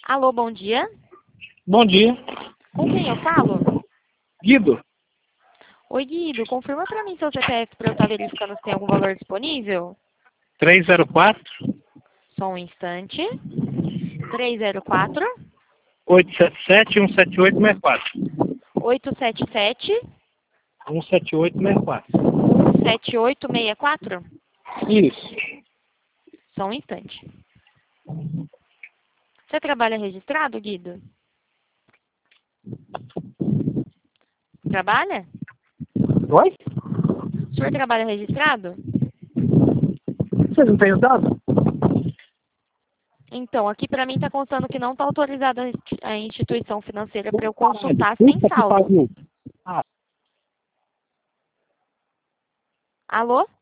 Alô, bom dia. Bom dia. Com quem eu falo? Guido. Oi, Guido. Confirma pra mim seu CPF pra eu estar verificando se tem algum valor disponível. 304 Só um instante. 304 877 17864. 877 17864. 17864. Isso. Só um instante. Você trabalha registrado, Guido? Trabalha? Oi? O senhor trabalha registrado? Você não tem o dado? Então, aqui pra mim tá constando que não tá autorizada a instituição financeira para eu consultar sem saldo. Ah, Alô?